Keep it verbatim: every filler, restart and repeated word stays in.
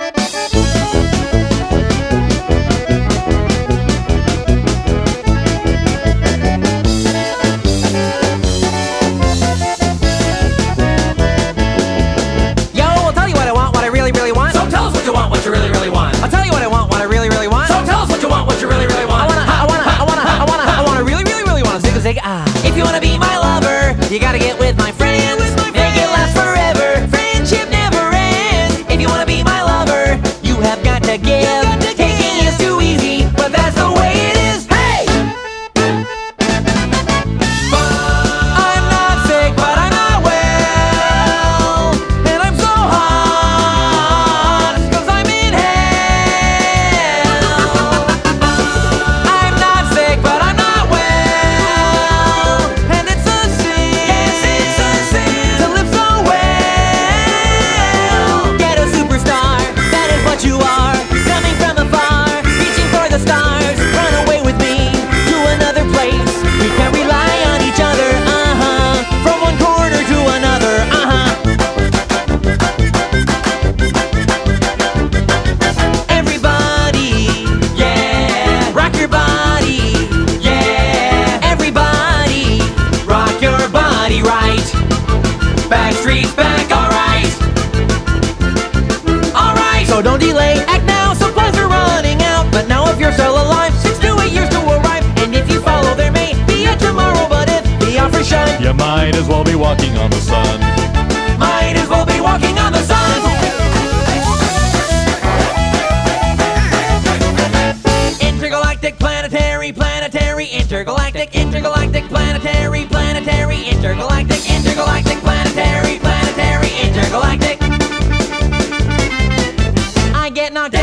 What you really, really want. I'll tell you what I want, what I really, really want. So tell us what you want, what you really, really want. I wanna, I wanna, I wanna, I wanna, I wanna really, really, really wanna zig a zig ah. If you wanna be my lover, you gotta get with my friends. Make it last forever. Friendship never ends. If you wanna be my lover, you have got to give. Taking is too easy, but that's the way it is. Hey! I'm not sick, but I'm not well, and I'm so hot 'cause I'm in hell. I'm not sick, but I'm not well, and it's a sin. Yes, it's a sin to live so well. Get a superstar, that is what you are. Coming from afar, reaching for the stars. Run away with me to another place. We can rely on each other, uh-huh. From one corner to another, uh-huh. Everybody, yeah, rock your body, yeah. Everybody, rock your body right. Backstreet's back, alright. Alright, so don't delay, act now, supplies are running out. But now if you're still alive, six to eight years to arrive. And if you follow, there may be a tomorrow, but if the offers shine, You might as well be walking on the sun. might as well be walking on the sun. Intergalactic, planetary, planetary, intergalactic, intergalactic, planetary, planetary, intergalactic, intergalactic, planetary, planetary, intergalactic. I get knocked down.